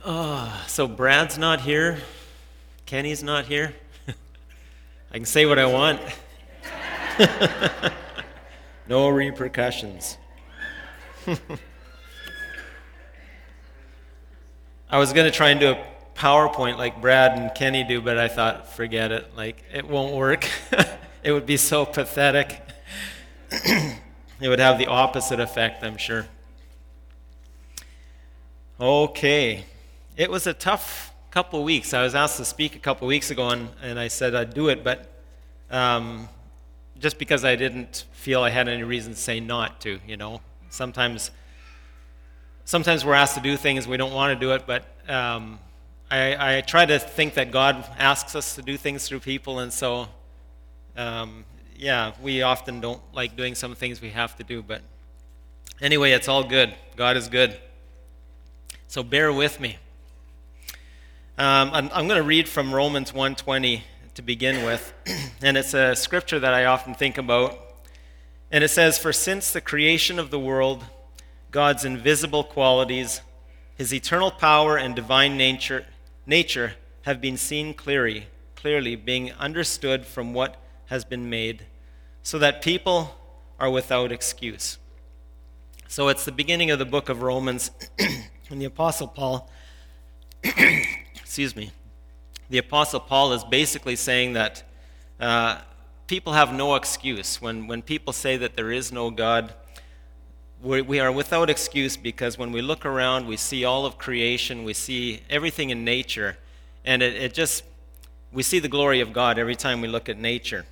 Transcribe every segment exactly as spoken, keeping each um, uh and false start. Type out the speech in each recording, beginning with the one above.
Oh, so Brad's not here. Kenny's not here. I can say what I want. No repercussions. I was going to try and do a PowerPoint like Brad and Kenny do, but I thought, forget it. Like, it won't work. It would be so pathetic. It would have the opposite effect, I'm sure. Okay. It was a tough couple of weeks. I was asked to speak a couple of weeks ago, and, and I said I'd do it, but um, just because I didn't feel I had any reason to say not to, you know. Sometimes sometimes we're asked to do things we don't want to do it, but um, I, I try to think that God asks us to do things through people, and so, um, yeah, we often don't like doing some things we have to do, but anyway, it's all good. God is good. So bear with me. Um, I'm, I'm going to read from Romans one twenty to begin with, and it's a scripture that I often think about. And it says, "For since the creation of the world, God's invisible qualities, his eternal power and divine nature, nature have been seen clearly, clearly being understood from what has been made, so that people are without excuse." So it's the beginning of the book of Romans, and the Apostle Paul excuse me, the Apostle Paul is basically saying that uh, people have no excuse. When, when people say that there is no God, we, we are without excuse, because when we look around, we see all of creation, we see everything in nature, and it, it just, we see the glory of God every time we look at nature.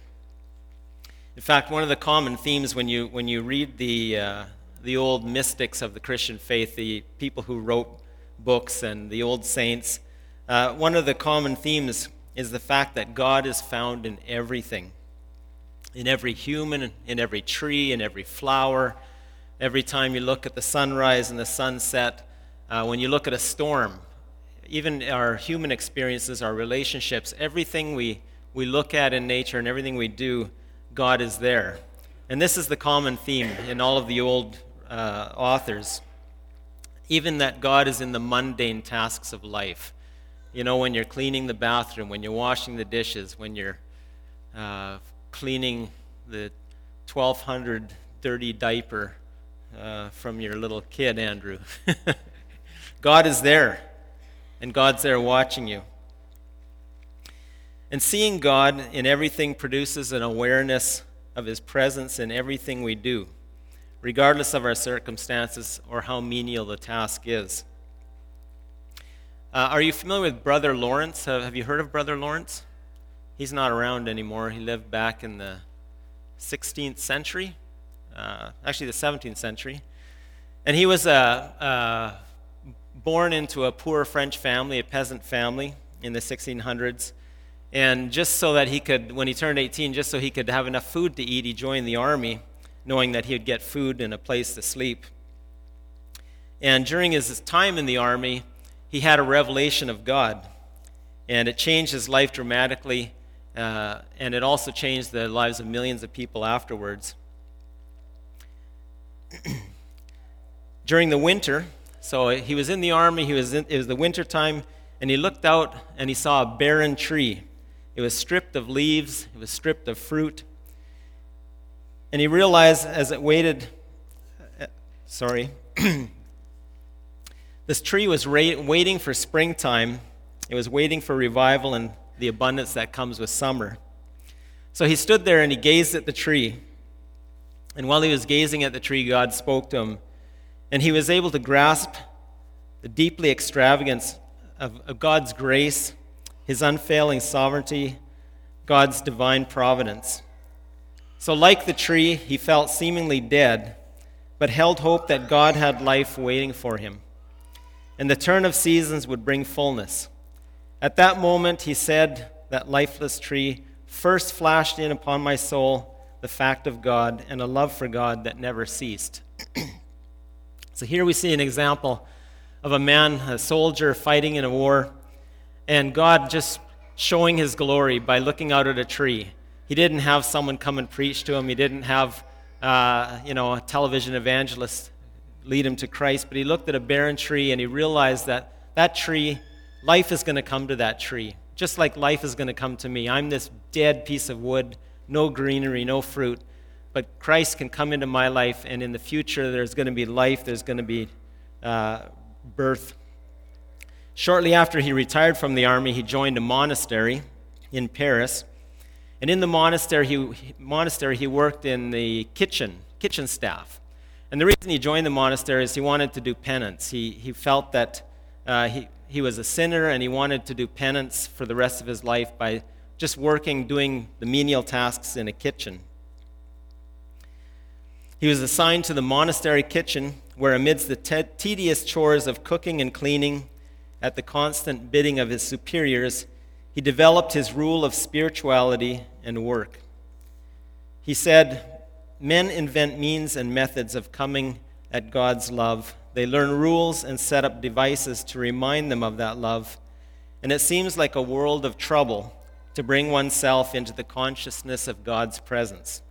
In fact, one of the common themes when you, when you read the, uh, the old mystics of the Christian faith, the people who wrote books and the old saints, Uh, one of the common themes is the fact that God is found in everything. In every human, in every tree, in every flower. Every time you look at the sunrise and the sunset, uh, when you look at a storm, even our human experiences, our relationships, everything we, we look at in nature and everything we do, God is there. And this is the common theme in all of the old uh, authors. Even that God is in the mundane tasks of life. You know, when you're cleaning the bathroom, when you're washing the dishes, when you're uh, cleaning the twelve hundred dirty diaper uh, from your little kid, Andrew. God is there, and God's there watching you. And seeing God in everything produces an awareness of his presence in everything we do, regardless of our circumstances or how menial the task is. Uh, are you familiar with Brother Lawrence? Uh, have you heard of Brother Lawrence? He's not around anymore. He lived back in the sixteenth century, uh, actually the seventeenth century. And he was uh, uh, born into a poor French family, a peasant family in the sixteen hundreds. And just so that he could, when he turned eighteen, just so he could have enough food to eat, he joined the army, knowing that he would get food and a place to sleep. And during his time in the army, he had a revelation of God, and it changed his life dramatically, uh, and it also changed the lives of millions of people afterwards. During the winter, so he was in the army, he was in, it was the winter time, and he looked out and he saw a barren tree. It was stripped of leaves, it was stripped of fruit, and he realized as it waited, uh, sorry, this tree was ra- waiting for springtime. It was waiting for revival and the abundance that comes with summer. So he stood there and he gazed at the tree. And while he was gazing at the tree, God spoke to him. And he was able to grasp the deeply extravagance of, of God's grace, his unfailing sovereignty, God's divine providence. So like the tree, he felt seemingly dead, but held hope that God had life waiting for him. And the turn of seasons would bring fullness. At that moment, he said, that lifeless tree first flashed in upon my soul the fact of God and a love for God that never ceased. So here we see an example of a man, a soldier fighting in a war, and God just showing his glory by looking out at a tree. He didn't have someone come and preach to him. He didn't have, uh, you know, a television evangelist lead him to Christ, but he looked at a barren tree and he realized that that tree, life is going to come to that tree, just like life is going to come to me. I'm this dead piece of wood, no greenery, no fruit. But Christ can come into my life, and in the future there's going to be life, there's going to be uh, birth. Shortly after he retired from the army, he joined a monastery in Paris. And in the monastery he, monastery, he worked in the kitchen, kitchen staff. And the reason he joined the monastery is he wanted to do penance. He, he felt that uh, he, he was a sinner, and he wanted to do penance for the rest of his life by just working, doing the menial tasks in a kitchen. He was assigned to the monastery kitchen, where amidst the te- tedious chores of cooking and cleaning, at the constant bidding of his superiors, he developed his rule of spirituality and work. He said, "Men invent means and methods of coming at God's love. They learn rules and set up devices to remind them of that love. And it seems like a world of trouble to bring oneself into the consciousness of God's presence.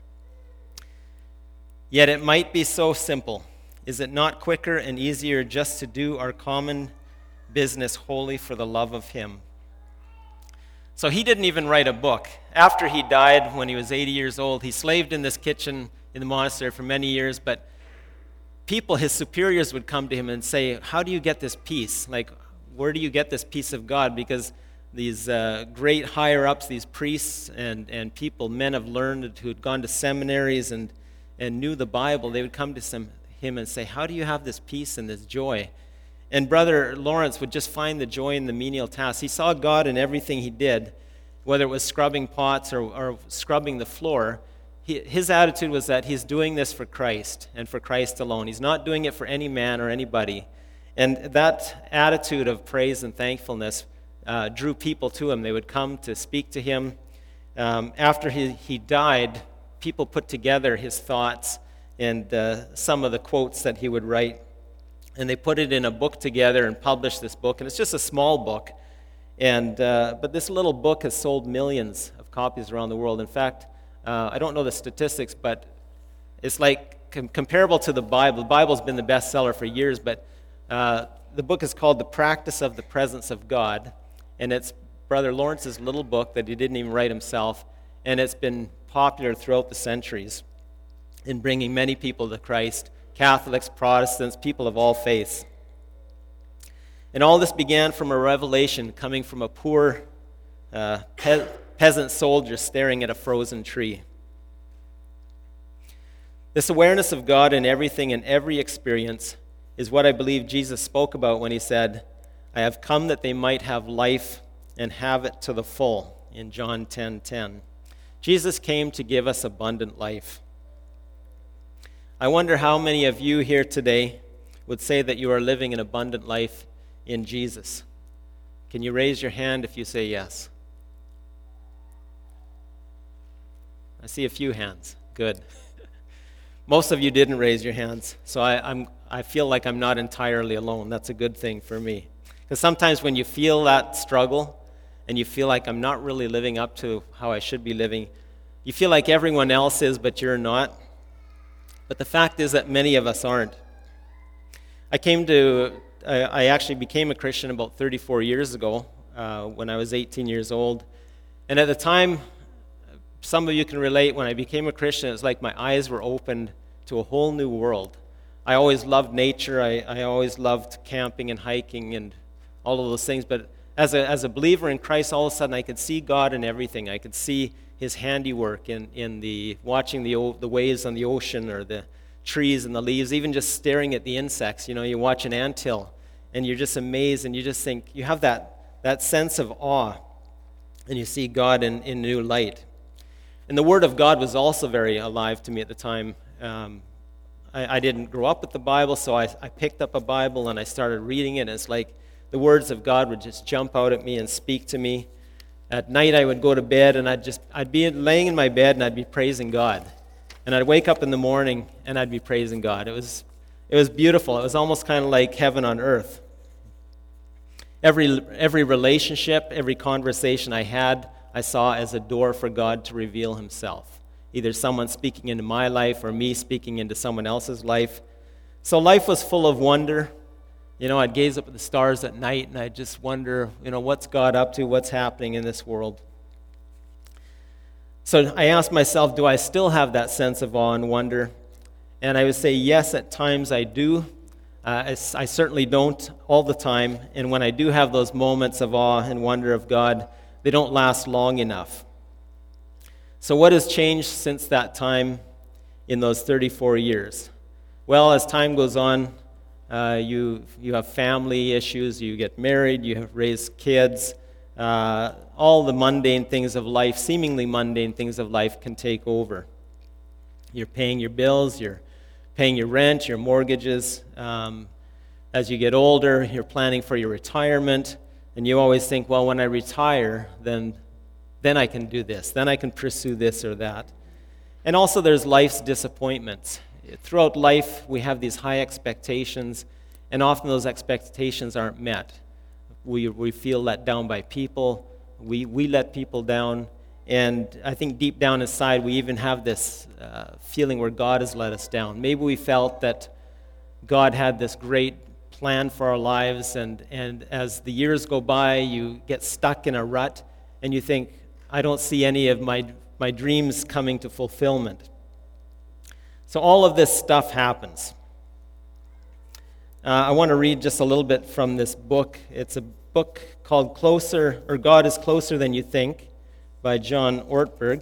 Yet it might be so simple. Is it not quicker and easier just to do our common business wholly for the love of Him?" So he didn't even write a book. After he died, when he was eighty years old, he slaved in this kitchen in the monastery for many years, but people, his superiors, would come to him and say, "How do you get this peace? Like, where do you get this peace of God?" Because these uh, great higher-ups, these priests and, and people, men of learned who had gone to seminaries and and knew the Bible, they would come to some, him and say, "How do you have this peace and this joy?" And Brother Lawrence would just find the joy in the menial tasks. He saw God in everything he did, whether it was scrubbing pots or, or scrubbing the floor. He, his attitude was that he's doing this for Christ and for Christ alone. He's not doing it for any man or anybody. And that attitude of praise and thankfulness uh, drew people to him. They would come to speak to him. Um, after he, he died, people put together his thoughts and uh, some of the quotes that he would write, and they put it in a book together and published this book. And it's just a small book, and uh, but this little book has sold millions of copies around the world. In fact, uh, I don't know the statistics, but it's like com- comparable to the Bible. The Bible's been the bestseller for years, but uh, the book is called The Practice of the Presence of God, and it's Brother Lawrence's little book that he didn't even write himself, and it's been popular throughout the centuries in bringing many people to Christ, Catholics, Protestants, people of all faiths. And all this began from a revelation coming from a poor uh, pe- peasant soldier staring at a frozen tree. This awareness of God in everything and every experience is what I believe Jesus spoke about when he said, "I have come that they might have life and have it to the full," in John ten ten. Jesus came to give us abundant life. I wonder how many of you here today would say that you are living an abundant life in Jesus. Can you raise your hand if you say yes? I see a few hands. Good. Most of you didn't raise your hands, so I, I'm, I feel like I'm not entirely alone. That's a good thing for me. Because sometimes when you feel that struggle, and you feel like I'm not really living up to how I should be living, you feel like everyone else is, but you're not. But the fact is that many of us aren't. I came to, I, I actually became a Christian about thirty-four years ago, uh, when I was eighteen years old. And at the time, some of you can relate, when I became a Christian, it's like my eyes were opened to a whole new world. I always loved nature. I, I always loved camping and hiking and all of those things, but As a, as a believer in Christ, all of a sudden I could see God in everything. I could see His handiwork in, in the watching the o- the waves on the ocean or the trees and the leaves, even just staring at the insects. You know, you watch an anthill and you're just amazed, and you just think, you have that, that sense of awe, and you see God in, in new light. And the Word of God was also very alive to me at the time. Um, I, I didn't grow up with the Bible, so I, I picked up a Bible and I started reading it, and it's like the words of God would just jump out at me and speak to me. At night I would go to bed and I'd just I'd be laying in my bed and I'd be praising God. And I'd wake up in the morning and I'd be praising God. It was it was beautiful. It was almost kind of like heaven on earth. Every every relationship, every conversation I had, I saw as a door for God to reveal Himself. Either someone speaking into my life or me speaking into someone else's life. So life was full of wonder. You know, I'd gaze up at the stars at night, and I'd just wonder, you know, what's God up to? What's happening in this world? So I asked myself, do I still have that sense of awe and wonder? And I would say, yes, at times I do. Uh, I, I certainly don't all the time. And when I do have those moments of awe and wonder of God, they don't last long enough. So what has changed since that time in those thirty-four years? Well, as time goes on, uh, you you have family issues, you get married, you have raised kids. Uh, all the mundane things of life, seemingly mundane things of life, can take over. You're paying your bills, you're paying your rent, your mortgages. Um, as you get older, you're planning for your retirement, and you always think, well, when I retire, then, then I can do this, then I can pursue this or that. And also there's life's disappointments. Throughout life, we have these high expectations, and often those expectations aren't met. We we feel let down by people. We we let people down, and I think deep down inside we even have this uh, feeling where God has let us down. Maybe we felt that God had this great plan for our lives, and and as the years go by, you get stuck in a rut, and you think, I don't see any of my my dreams coming to fulfillment. So all of this stuff happens. Uh, I want to read just a little bit from this book. It's a book called Closer, or God is Closer Than You Think, by John Ortberg.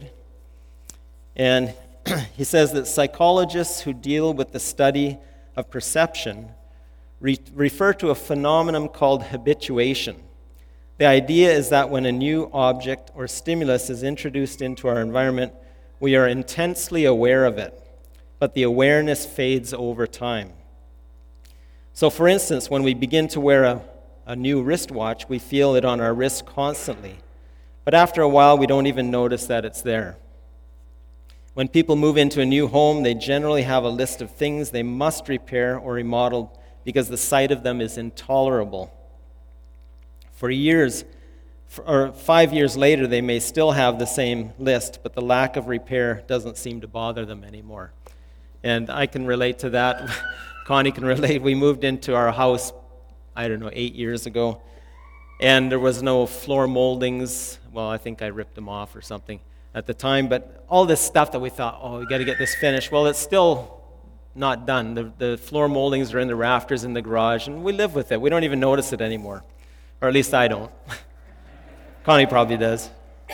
And he says that psychologists who deal with the study of perception re- refer to a phenomenon called habituation. The idea is that when a new object or stimulus is introduced into our environment, we are intensely aware of it, but the awareness fades over time. So for instance, when we begin to wear a, a new wristwatch, we feel it on our wrist constantly. But after a while, we don't even notice that it's there. When people move into a new home, they generally have a list of things they must repair or remodel because the sight of them is intolerable. For years, for, or five years later, they may still have the same list, but the lack of repair doesn't seem to bother them anymore. And I can relate to that. Connie can relate. We moved into our house, I don't know, eight years ago, and there was no floor moldings. Well, I think I ripped them off or something at the time, but all this stuff that we thought, oh, we got to get this finished. Well, it's still not done. The, the floor moldings are in the rafters in the garage, and we live with it. We don't even notice it anymore, or at least I don't. Connie probably does.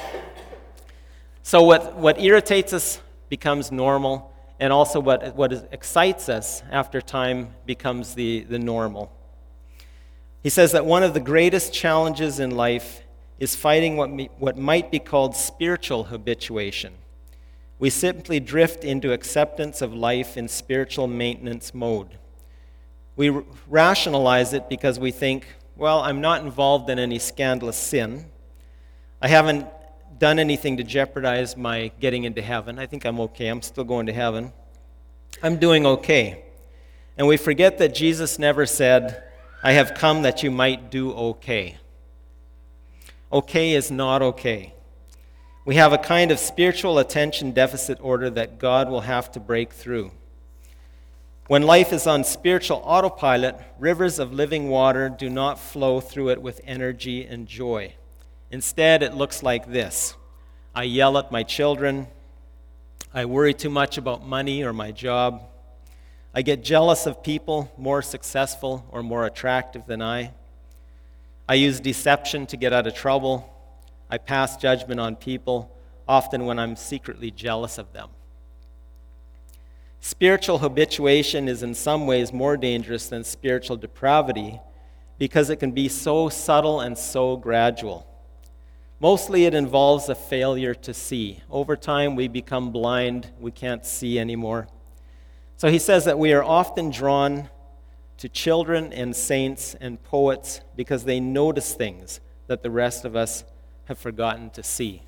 So what, what irritates us becomes normal, and also what, what is, excites us after time becomes the, the normal. He says that one of the greatest challenges in life is fighting what, me, what might be called spiritual habituation. We simply drift into acceptance of life in spiritual maintenance mode. We r- rationalize it because we think, well, I'm not involved in any scandalous sin. I haven't done anything to jeopardize my getting into heaven. I think I'm okay. I'm still going to heaven. I'm doing okay. And we forget that Jesus never said, I have come that you might do okay. Okay is not okay. We have a kind of spiritual attention deficit order that God will have to break through. When life is on spiritual autopilot, rivers of living water do not flow through it with energy and joy. Instead, it looks like this. I yell at my children. I worry too much about money or my job. I get jealous of people more successful or more attractive than I. I use deception to get out of trouble. I pass judgment on people, often when I'm secretly jealous of them. Spiritual habituation is in some ways more dangerous than spiritual depravity because it can be so subtle and so gradual. Mostly it involves a failure to see. Over time, we become blind. We can't see anymore. So he says that we are often drawn to children and saints and poets because they notice things that the rest of us have forgotten to see.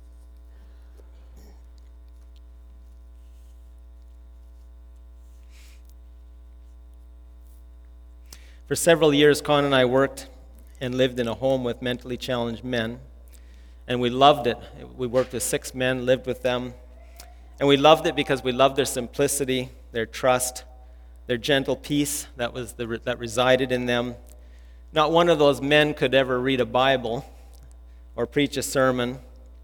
For several years, Con and I worked and lived in a home with mentally challenged men. And we loved it. We worked with six men, lived with them. And we loved it because we loved their simplicity, their trust, their gentle peace that was the, that resided in them. Not one of those men could ever read a Bible or preach a sermon,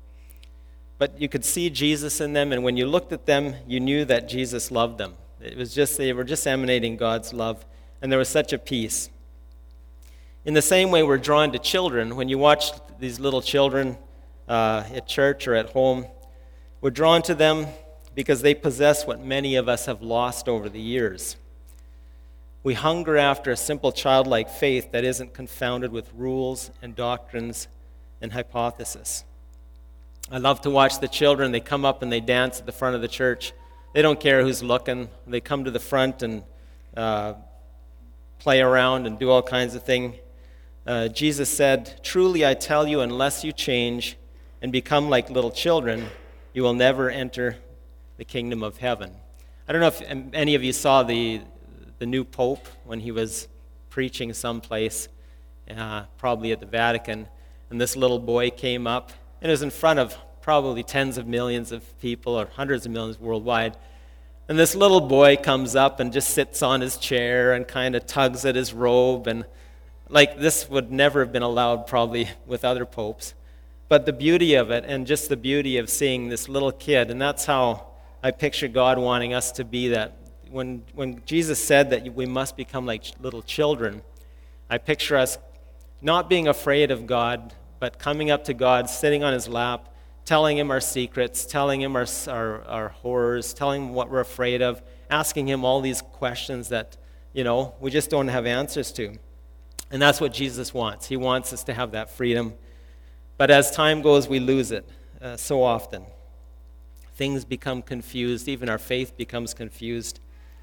but you could see Jesus in them, and when you looked at them, you knew that Jesus loved them. It was just, they were just emanating God's love, and there was such a peace. In the same way, we're drawn to children. When you watch these little children uh, at church or at home, we're drawn to them because they possess what many of us have lost over the years. We hunger after a simple childlike faith that isn't confounded with rules and doctrines and hypothesis. I love to watch the children. They come up and they dance at the front of the church. They don't care who's looking. They come to the front and uh, play around and do all kinds of things. Uh, Jesus said, "Truly I tell you, unless you change and become like little children, you will never enter the kingdom of heaven." I don't know if any of you saw the the new Pope when he was preaching someplace, uh, probably at the Vatican, and this little boy came up, and it was in front of probably tens of millions of people or hundreds of millions worldwide. And this little boy comes up and just sits on his chair and kind of tugs at his robe, and like this would never have been allowed probably with other popes. But the beauty of it, and just the beauty of seeing this little kid, and that's how I picture God wanting us to be. That when when Jesus said that we must become like little children, I picture us not being afraid of God, but coming up to God, sitting on his lap, telling him our secrets, telling him our, our, our horrors, telling him what we're afraid of, asking him all these questions that, you know, we just don't have answers to. And that's what Jesus wants. He wants us to have that freedom. But as time goes, we lose it uh, so often. Things become confused. Even our faith becomes confused.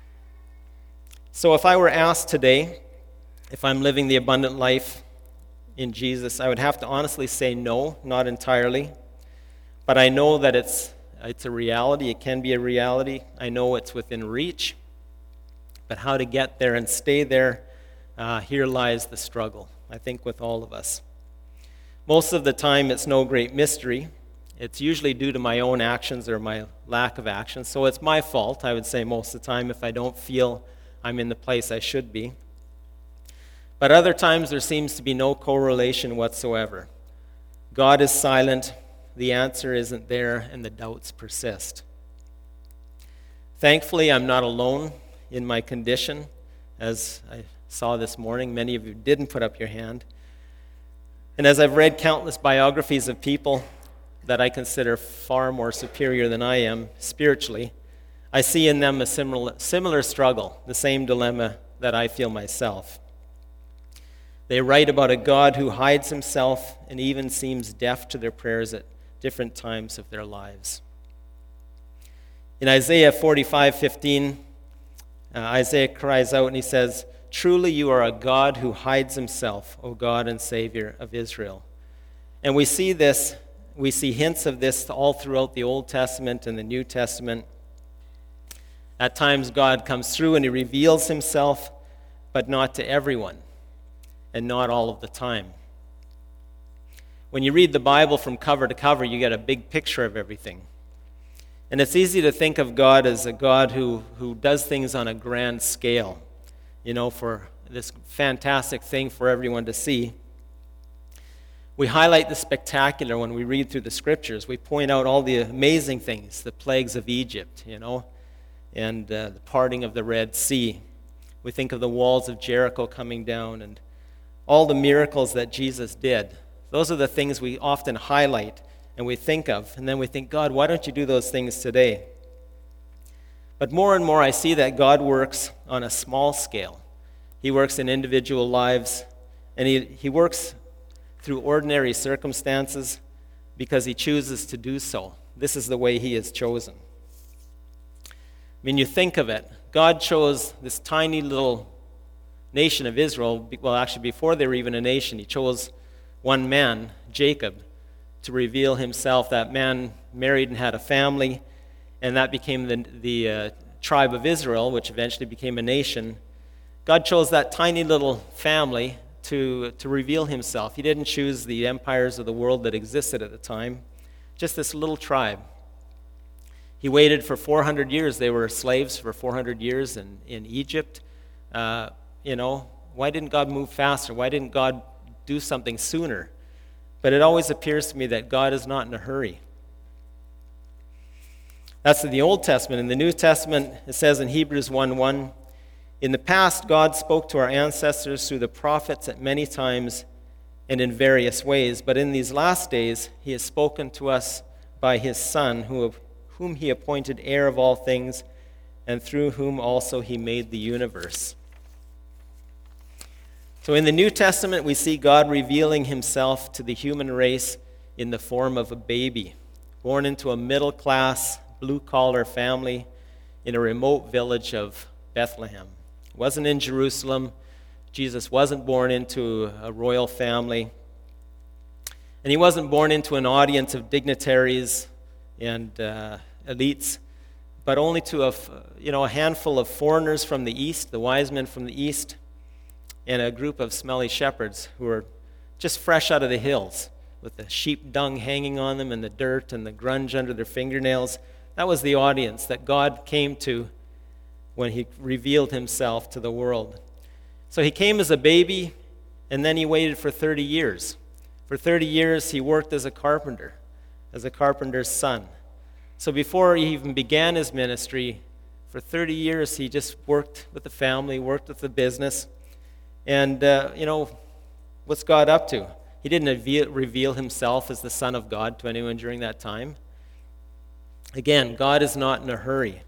So if I were asked today if I'm living the abundant life in Jesus, I would have to honestly say no, not entirely. But I know that it's it's a reality. It can be a reality. I know it's within reach. But how to get there and stay there, uh, here lies the struggle, I think, with all of us. Most of the time, it's no great mystery. It's usually due to my own actions or my lack of action. So it's my fault, I would say, most of the time, if I don't feel I'm in the place I should be. But other times, there seems to be no correlation whatsoever. God is silent, the answer isn't there, and the doubts persist. Thankfully, I'm not alone in my condition. As I saw this morning, many of you didn't put up your hand. And as I've read countless biographies of people that I consider far more superior than I am spiritually, I see in them a similar, similar struggle, the same dilemma that I feel myself. They write about a God who hides himself and even seems deaf to their prayers at different times of their lives. In Isaiah forty-five fifteen, uh, Isaiah cries out and he says, "Truly you are a God who hides himself, O God and Savior of Israel." And we see this, we see hints of this all throughout the Old Testament and the New Testament. At times God comes through and he reveals himself, but not to everyone, and not all of the time. When you read the Bible from cover to cover, you get a big picture of everything. And it's easy to think of God as a God who, who does things on a grand scale, you know, for this fantastic thing for everyone to see. We highlight the spectacular when we read through the scriptures. We point out all the amazing things, the plagues of Egypt, you know, and uh, the parting of the Red Sea. We think of the walls of Jericho coming down and all the miracles that Jesus did. Those are the things we often highlight and we think of. And then we think, God, why don't you do those things today? But more and more I see that God works on a small scale. He works in individual lives, and he, he works through ordinary circumstances because he chooses to do so. This is the way he has chosen. I mean, you think of it. God chose this tiny little nation of Israel. Well, actually, before they were even a nation, he chose one man, Jacob, to reveal himself. That man married and had a family, and that became the, the uh, tribe of Israel, which eventually became a nation. God chose that tiny little family to, to reveal himself. He didn't choose the empires of the world that existed at the time, just this little tribe. He waited for four hundred years. They were slaves for four hundred years in, in Egypt. Uh, you know, why didn't God move faster? Why didn't God do something sooner? But it always appears to me that God is not in a hurry. That's in the Old Testament. In the New Testament, it says in Hebrews one one, in the past, God spoke to our ancestors through the prophets at many times and in various ways, but in these last days, he has spoken to us by his Son, who, whom he appointed heir of all things, and through whom also he made the universe. So in the New Testament, we see God revealing himself to the human race in the form of a baby, born into a middle-class, blue-collar family in a remote village of Bethlehem. It wasn't in Jerusalem. Jesus wasn't born into a royal family. And he wasn't born into an audience of dignitaries and uh, elites, but only to a, you know, a handful of foreigners from the east, the wise men from the east, and a group of smelly shepherds who were just fresh out of the hills with the sheep dung hanging on them and the dirt and the grunge under their fingernails. That was the audience that God came to when he revealed himself to the world. So he came as a baby, and then he waited for thirty years. For thirty years, he worked as a carpenter, as a carpenter's son. So before he even began his ministry, for thirty years, he just worked with the family, worked with the business. And, uh, you know, what's God up to? He didn't reveal himself as the Son of God to anyone during that time. Again, God is not in a hurry.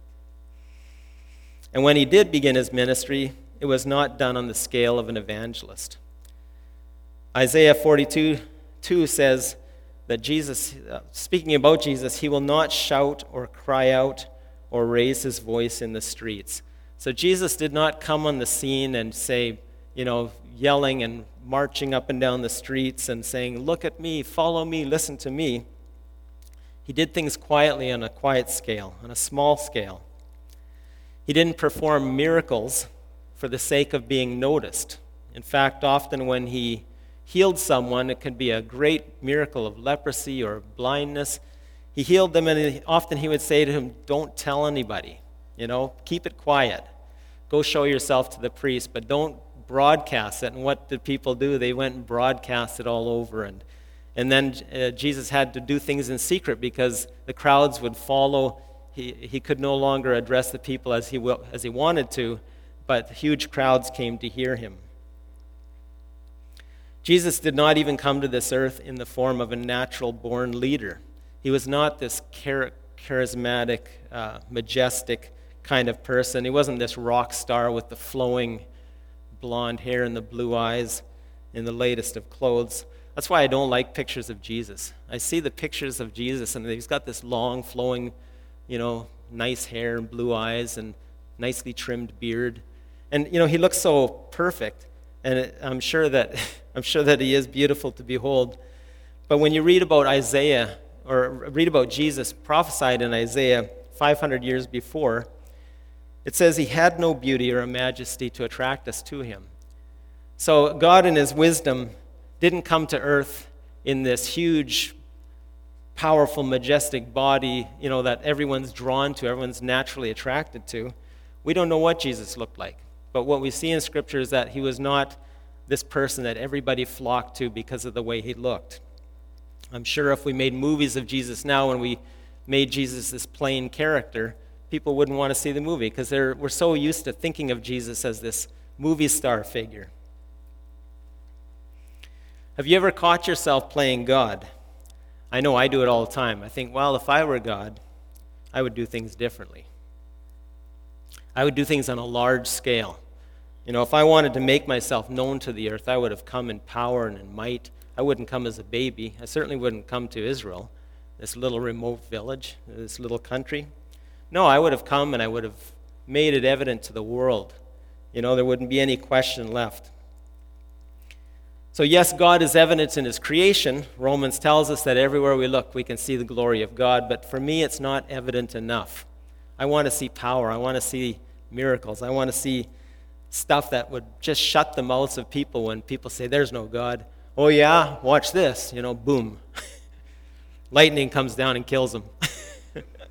And when he did begin his ministry, it was not done on the scale of an evangelist. Isaiah forty-two two says that Jesus, uh, speaking about Jesus, he will not shout or cry out or raise his voice in the streets. So Jesus did not come on the scene and say, you know, yelling and marching up and down the streets and saying, look at me, follow me, listen to me. He did things quietly on a quiet scale, on a small scale. He didn't perform miracles for the sake of being noticed. In fact, often when he healed someone, it could be a great miracle of leprosy or blindness. He healed them, and he, often he would say to him, don't tell anybody, you know, keep it quiet. Go show yourself to the priest, but don't broadcast it. And what did people do? They went and broadcast it all over. And, and then uh, Jesus had to do things in secret because the crowds would follow. He, he could no longer address the people as he, will, as he wanted to, but huge crowds came to hear him. Jesus did not even come to this earth in the form of a natural-born leader. He was not this char- charismatic, uh, majestic kind of person. He wasn't this rock star with the flowing blonde hair and the blue eyes in the latest of clothes. That's why I don't like pictures of Jesus. I see the pictures of Jesus, and he's got this long, flowing, you know, nice hair and blue eyes and nicely trimmed beard. And, you know, he looks so perfect. And it, I'm sure that I'm sure that he is beautiful to behold. But when you read about Isaiah, or read about Jesus prophesied in Isaiah five hundred years before, it says he had no beauty or a majesty to attract us to him. So God in his wisdom didn't come to earth in this huge, powerful, majestic body, you know, that everyone's drawn to, everyone's naturally attracted to. We don't know what Jesus looked like. But what we see in Scripture is that he was not this person that everybody flocked to because of the way he looked. I'm sure if we made movies of Jesus now and we made Jesus this plain character, people wouldn't want to see the movie because we're so used to thinking of Jesus as this movie star figure. Have you ever caught yourself playing God? I know I do it all the time. I think, well, if I were God, I would do things differently. I would do things on a large scale. You know, if I wanted to make myself known to the earth, I would have come in power and in might. I wouldn't come as a baby. I certainly wouldn't come to Israel, this little remote village, this little country. No, I would have come and I would have made it evident to the world. You know, there wouldn't be any question left. So yes, God is evident in his creation. Romans tells us that everywhere we look, we can see the glory of God. But for me, it's not evident enough. I want to see power. I want to see miracles. I want to see stuff that would just shut the mouths of people when people say, there's no God. Oh yeah, watch this. You know, boom. Lightning comes down and kills them.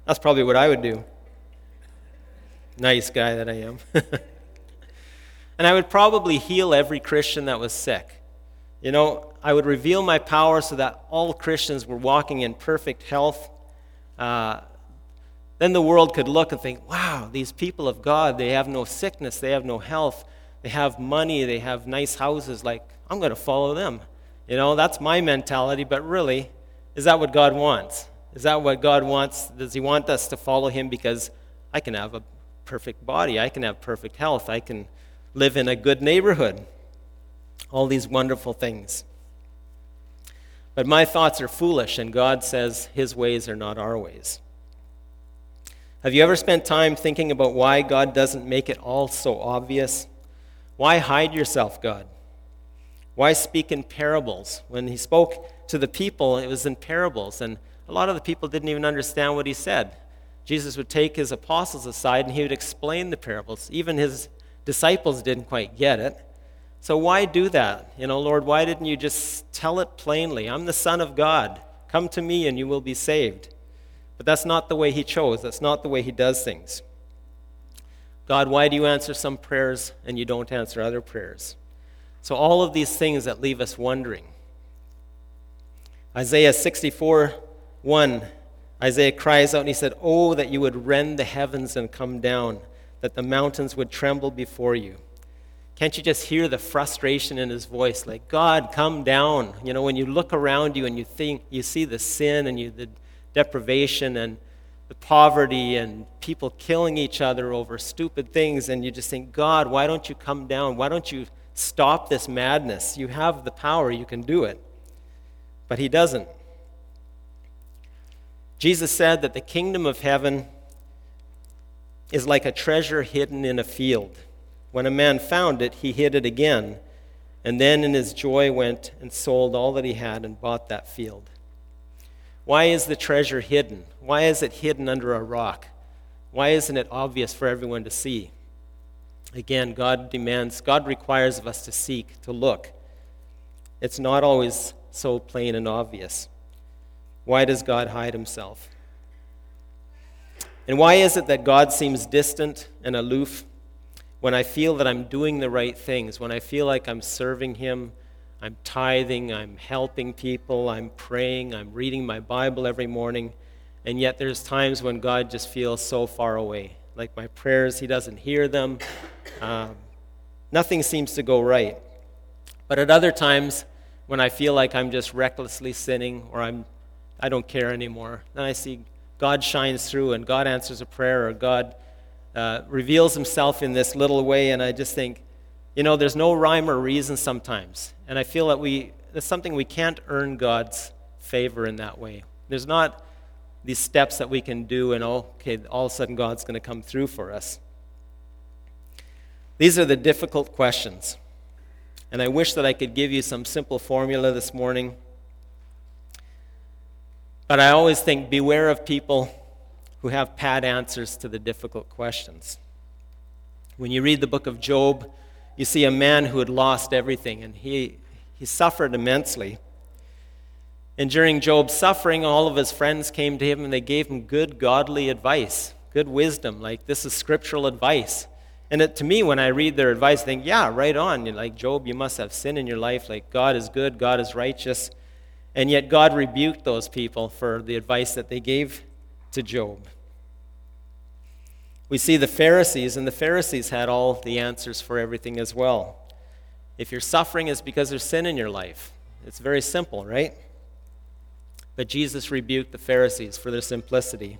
That's probably what I would do. Nice guy that I am. And I would probably heal every Christian that was sick. You know, I would reveal my power so that all Christians were walking in perfect health. Uh, then the world could look and think, wow, these people of God, they have no sickness, they have no health, they have money, they have nice houses. Like, I'm going to follow them. You know, that's my mentality, but really, is that what God wants? Is that what God wants? Does he want us to follow him because I can have a perfect body, I can have perfect health, I can live in a good neighborhood? All these wonderful things. But my thoughts are foolish, and God says his ways are not our ways. Have you ever spent time thinking about why God doesn't make it all so obvious? Why hide yourself, God? Why speak in parables? When he spoke to the people, it was in parables, and a lot of the people didn't even understand what he said. Jesus would take his apostles aside, and he would explain the parables. Even his disciples didn't quite get it. So why do that? You know, Lord, why didn't you just tell it plainly? I'm the Son of God. Come to me and you will be saved. But that's not the way he chose. That's not the way he does things. God, why do you answer some prayers and you don't answer other prayers? So all of these things that leave us wondering. Isaiah sixty-four one, Isaiah cries out and he said, "Oh, that you would rend the heavens and come down, that the mountains would tremble before you." Can't you just hear the frustration in his voice? Like, God, come down. You know, when you look around you and you think, you see the sin and you, the deprivation and the poverty and people killing each other over stupid things, and you just think, God, why don't you come down? Why don't you stop this madness? You have the power. You can do it. But he doesn't. Jesus said that the kingdom of heaven is like a treasure hidden in a field. When a man found it, he hid it again, and then in his joy went and sold all that he had and bought that field. Why is the treasure hidden? Why is it hidden under a rock? Why isn't it obvious for everyone to see? Again, God demands, God requires of us to seek, to look. It's not always so plain and obvious. Why does God hide himself? And why is it that God seems distant and aloof when I feel that I'm doing the right things, when I feel like I'm serving him, I'm tithing, I'm helping people, I'm praying, I'm reading my Bible every morning, and yet there's times when God just feels so far away. Like my prayers, he doesn't hear them. Um, nothing seems to go right. But at other times, when I feel like I'm just recklessly sinning or I'm, I don't care anymore, then I see God shines through and God answers a prayer, or God uh, reveals himself in this little way, and I just think, you know, there's no rhyme or reason sometimes. And I feel that we, it's something we can't earn God's favor in that way. There's not these steps that we can do and, oh, okay, all of a sudden God's going to come through for us. These are the difficult questions. And I wish that I could give you some simple formula this morning. But I always think, beware of people who have pat answers to the difficult questions. When you read the book of Job, you see a man who had lost everything, and he, he suffered immensely. And during Job's suffering, all of his friends came to him and they gave him good, godly advice, good wisdom, like this is scriptural advice. And it, to me, when I read their advice, I think, yeah, right on. You're like, Job, you must have sin in your life. Like, God is good, God is righteous. And yet God rebuked those people for the advice that they gave to Job. We see the Pharisees, and the Pharisees had all the answers for everything as well. If you're suffering, it's because there's sin in your life. It's very simple, right? But Jesus rebuked the Pharisees for their simplicity.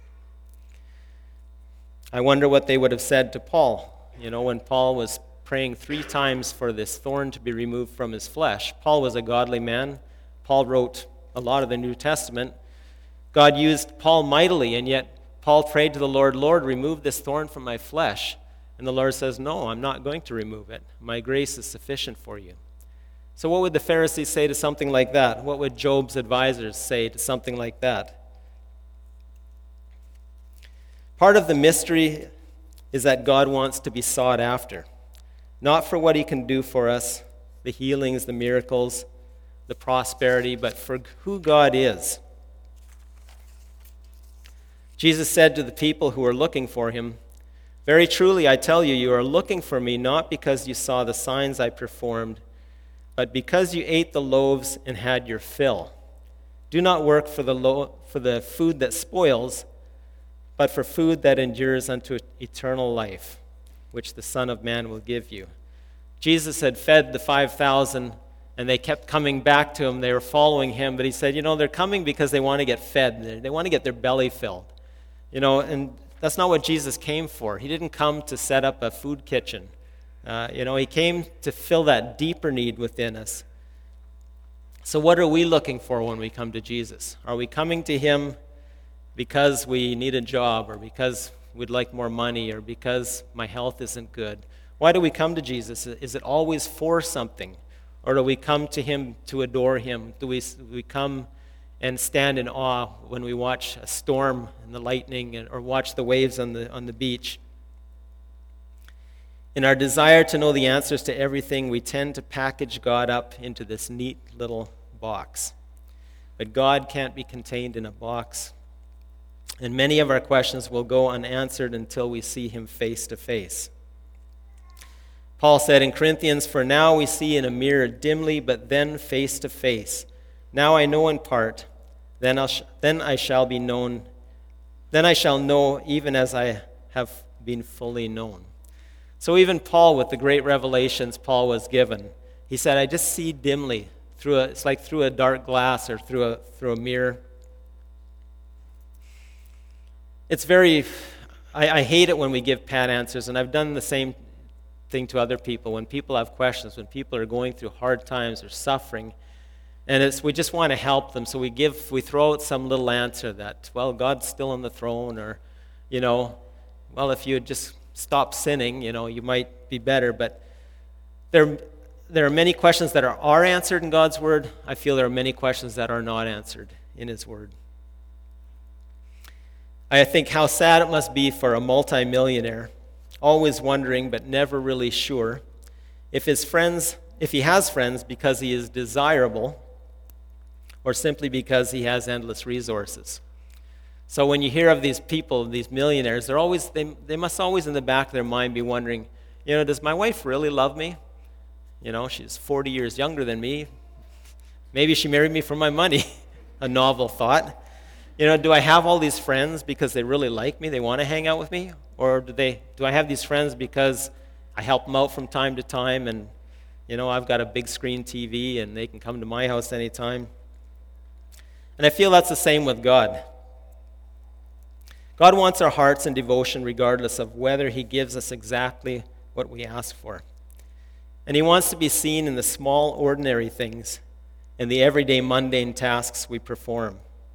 I wonder what they would have said to Paul. You know, when Paul was praying three times for this thorn to be removed from his flesh. Paul was a godly man. Paul wrote a lot of the New Testament. God used Paul mightily, and yet Paul prayed to the Lord, Lord, remove this thorn from my flesh. And the Lord says, no, I'm not going to remove it. My grace is sufficient for you. So what would the Pharisees say to something like that? What would Job's advisors say to something like that? Part of the mystery is that God wants to be sought after, not for what he can do for us, the healings, the miracles, the prosperity, but for who God is. Jesus said to the people who were looking for him, "Very truly, I tell you, you are looking for me not because you saw the signs I performed, but because you ate the loaves and had your fill. Do not work for the lo- for the food that spoils, but for food that endures unto eternal life, which the Son of Man will give you." Jesus had fed the five thousand, and they kept coming back to him. They were following him, but he said, you know, they're coming because they want to get fed. They want to get their belly filled. You know, and that's not what Jesus came for. He didn't come to set up a food kitchen. Uh, you know, he came to fill that deeper need within us. So what are we looking for when we come to Jesus? Are we coming to him because we need a job, or because we'd like more money, or because my health isn't good? Why do we come to Jesus? Is it always for something? Or do we come to him to adore him? Do we, do we come and stand in awe when we watch a storm and the lightning, and, or watch the waves on the, on the beach? In our desire to know the answers to everything, we tend to package God up into this neat little box. But God can't be contained in a box. And many of our questions will go unanswered until we see him face to face. Paul said in Corinthians, "For now we see in a mirror dimly, but then face to face. Now I know in part, then, I'll sh- then I shall be known, then I shall know even as I have been fully known." So even Paul, with the great revelations Paul was given, he said, I just see dimly. Through a, it's like through a dark glass or through a, through a mirror. It's very, I, I hate it when we give pat answers, and I've done the same thing to other people. When people have questions, when people are going through hard times or suffering, and it's we just want to help them, so we give, we throw out some little answer that, well, God's still on the throne, or, you know, well, if you had just stopped sinning, you know, you might be better. But there, there are many questions that are, are answered in God's Word. I feel there are many questions that are not answered in His Word. I think how sad it must be for a multimillionaire, always wondering but never really sure if his friends, if he has friends because he is desirable, or simply because he has endless resources. So when you hear of these people, these millionaires, they're always they they must always in the back of their mind be wondering, you know, does my wife really love me? You know, she's forty years younger than me. Maybe she married me for my money. A novel thought. You know, do I have all these friends because they really like me, they want to hang out with me? Or do they? Do I have these friends because I help them out from time to time, and, you know, I've got a big screen T V and they can come to my house anytime? And I feel that's the same with God. God wants our hearts and devotion regardless of whether He gives us exactly what we ask for. And He wants to be seen in the small, ordinary things and the everyday, mundane tasks we perform.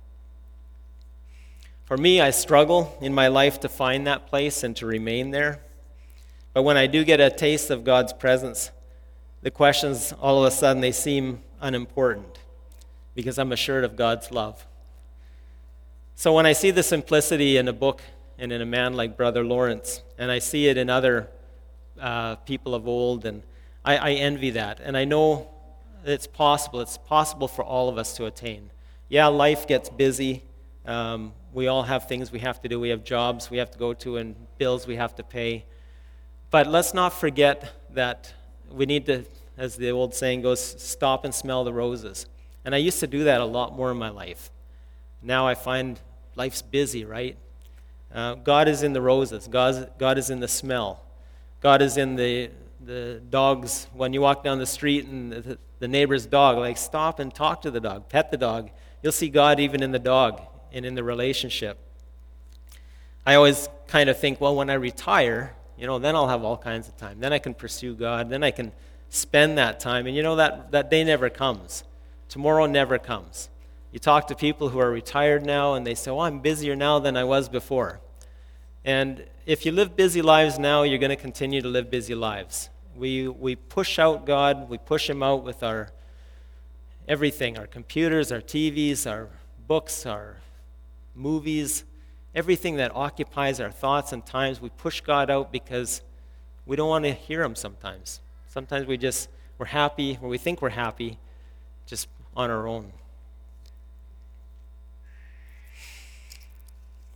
For me, I struggle in my life to find that place and to remain there. But when I do get a taste of God's presence, the questions, all of a sudden, they seem unimportant because I'm assured of God's love. So when I see the simplicity in a book and in a man like Brother Lawrence, and I see it in other uh, people of old, and I, I envy that. And I know it's possible. It's possible for all of us to attain. Yeah, life gets busy. Um, we all have things we have to do. We have jobs we have to go to and bills we have to pay. But let's not forget that we need to, as the old saying goes, stop and smell the roses. And I used to do that a lot more in my life. Now I find life's busy, right? Uh, God is in the roses. God, God is in the smell. God is in the the dogs. When you walk down the street and the, the neighbor's dog, like, stop and talk to the dog, pet the dog. You'll see God even in the dog and in the relationship. I always kind of think, well, when I retire, you know, then I'll have all kinds of time. Then I can pursue God. Then I can spend that time. And you know, that, that day never comes. Tomorrow never comes. You talk to people who are retired now, and they say, oh, I'm busier now than I was before. And if you live busy lives now, you're going to continue to live busy lives. We we push out God. We push Him out with our everything, our computers, our T Vs, our books, our movies, everything that occupies our thoughts and times. We push God out because we don't want to hear Him sometimes. Sometimes we just, we're happy, or we think we're happy, just on our own.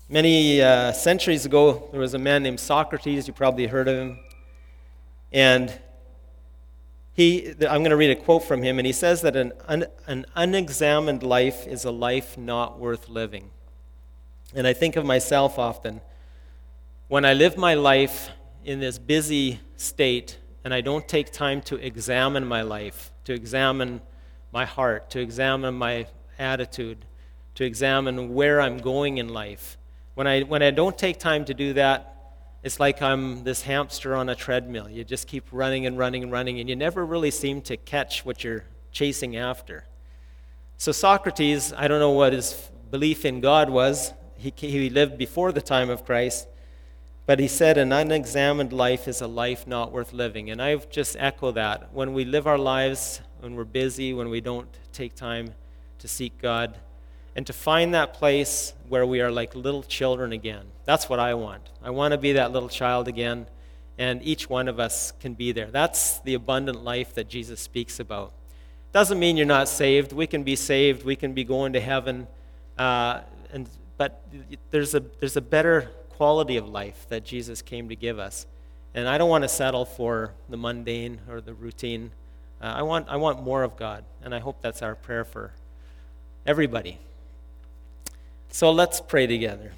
Many uh, centuries ago, there was a man named Socrates. You probably heard of him. And he, I'm going to read a quote from him, and he says that an, un, an unexamined life is a life not worth living. And I think of myself often. When I live my life in this busy state, and I don't take time to examine my life, to examine my heart, to examine my attitude, to examine where I'm going in life. When I, when I don't take time to do that, it's like I'm this hamster on a treadmill. You just keep running and running and running, and you never really seem to catch what you're chasing after. So Socrates, I don't know what his belief in God was. He, he lived before the time of Christ. But he said an unexamined life is a life not worth living. And I just echo that. When we live our lives, when we're busy, when we don't take time to seek God, and to find that place where we are like little children again. That's what I want. I want to be that little child again, and each one of us can be there. That's the abundant life that Jesus speaks about. Doesn't mean you're not saved. We can be saved. We can be going to heaven. Uh, and but there's a there's a better quality of life that Jesus came to give us. And I don't want to settle for the mundane or the routine. Uh, I want I want more of God, and I hope that's our prayer for everybody. So let's pray together.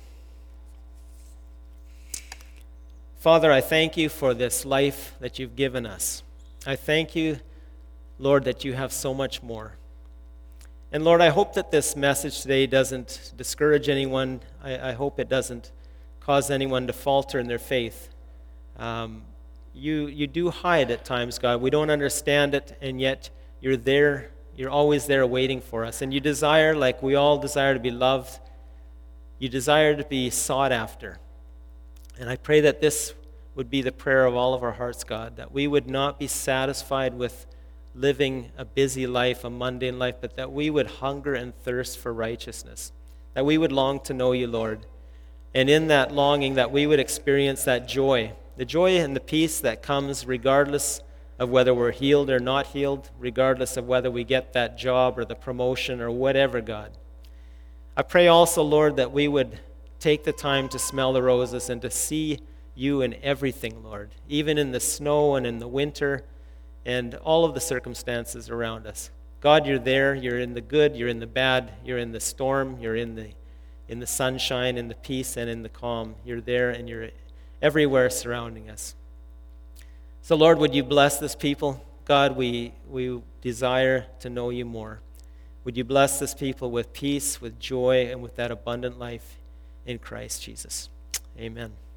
Father, I thank you for this life that you've given us. I thank you, Lord, that you have so much more. And Lord, I hope that this message today doesn't discourage anyone. I, I hope it doesn't cause anyone to falter in their faith. Um, you, you do hide at times, God. We don't understand it, and yet you're there. You're always there waiting for us. And you desire, like we all desire, to be loved. You desire to be sought after. And I pray that this would be the prayer of all of our hearts, God, that we would not be satisfied with living a busy life, a mundane life, but that we would hunger and thirst for righteousness, that we would long to know you, Lord. And in that longing, that we would experience that joy, the joy and the peace that comes regardless of whether we're healed or not healed, regardless of whether we get that job or the promotion or whatever, God. I pray also, Lord, that we would take the time to smell the roses and to see you in everything, Lord, even in the snow and in the winter and all of the circumstances around us. God, you're there. You're in the good. You're in the bad. You're in the storm. You're in the in the sunshine, in the peace, and in the calm. You're there, and you're everywhere surrounding us. So, Lord, would you bless this people? God, we we desire to know you more. Would you bless this people with peace, with joy, and with that abundant life in Christ Jesus. Amen.